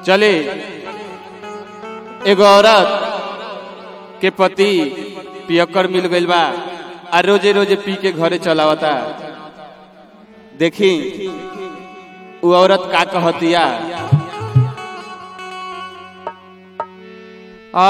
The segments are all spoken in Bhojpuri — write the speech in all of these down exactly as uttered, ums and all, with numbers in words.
चले एगो औरत के पति पियक्कर मिल गइल बा आ रोजे रोजे पी के घरे चलावता। देखी वो औरत का कहतिया, आ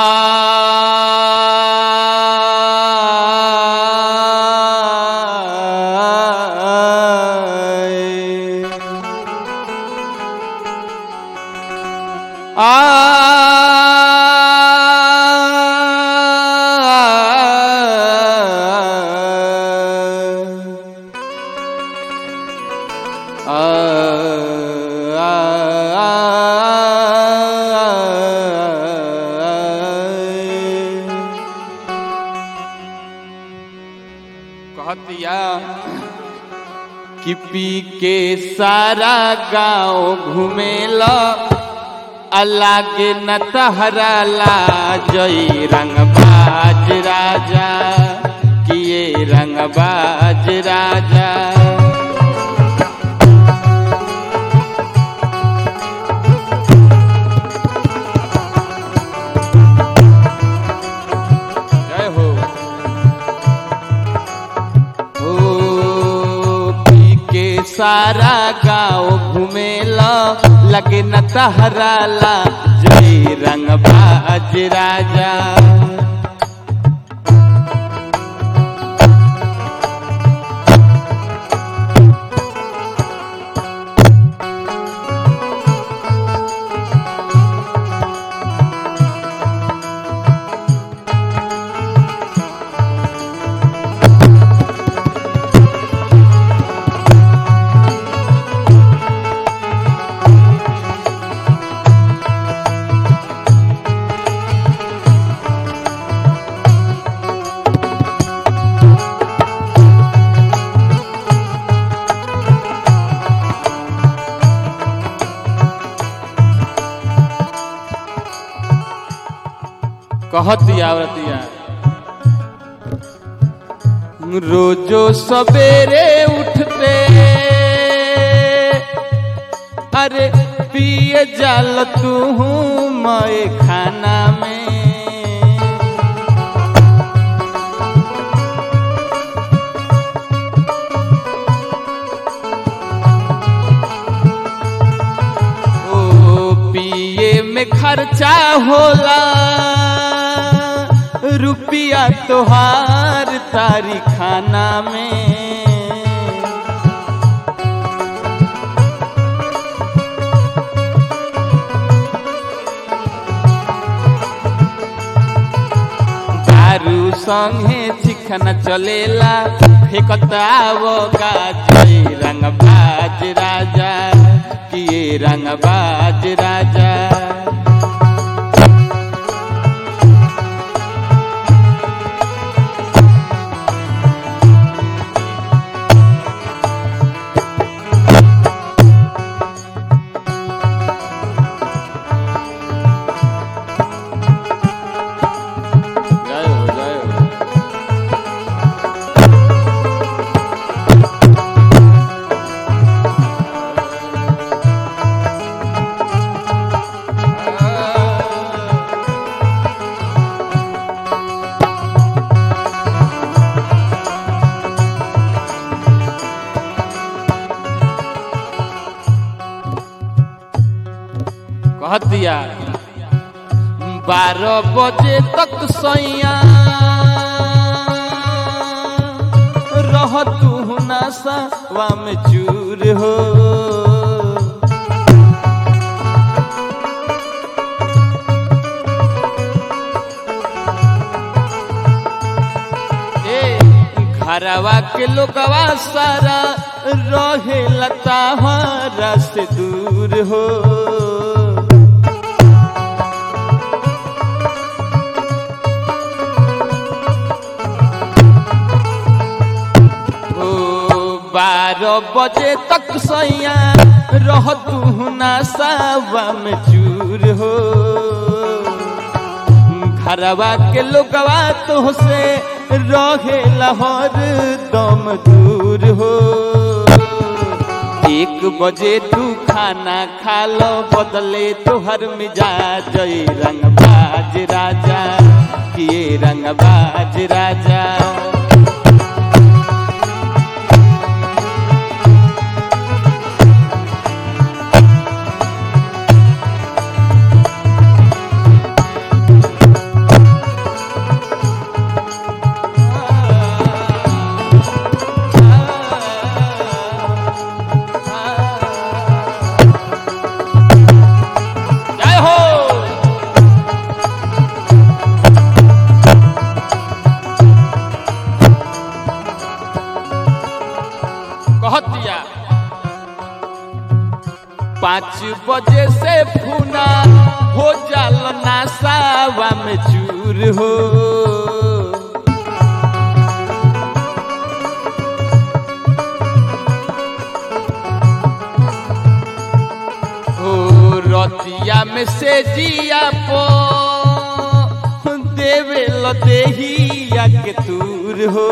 कहतिया कि पी के सारा गांव घूमेला अलागे न तहरा लाजई रंगबाज राजा किए रंगबाज राजा। जय हो ओ पी के सारा गांव घूमेला लगे न तहरा ला जय रंगबाज राजा। कहतिया औरतिया, रोजो सवेरे उठते अरे पिए जाल तू मैं खाना में। ओ पिए में खर्चा होला रुपया तोहार तारी खाना में। दारू संगे चिखन चलेला फेकतावो गाजई रंगबाज राजा किए रंगबाज राजा। कहतिया बारह बजे तक सैया रह तू नशा में चूर हो। ए घरवा के लोगवा सारा रहे लताहरा से दूर हो। बारह बजे तक सैया रह तू नशा में चूर हो। घरवा के लोगवा तो से रहे लाहौर दम दूर हो। एक बजे तू खाना खा लो बदले तोहर मिजाज रंगबाज राजा किए रंगबाज राजा। पाँच बजे से फूना हो जाल नासावा में चूर हो, हो रतिया में से जिया पो देवे ल देहिया के तूर हो।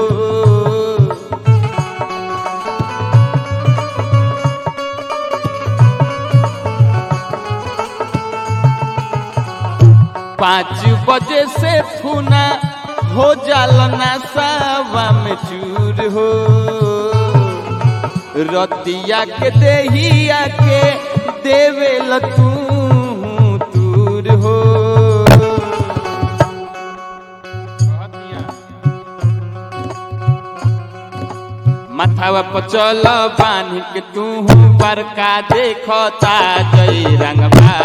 पाँच बजे से फूना हो जाल नासावा में चूर हो, रतिया के देहिया के देवे ल तू तूर हो। माथावा पचल बांध के तू बरका देखता जय रंगबा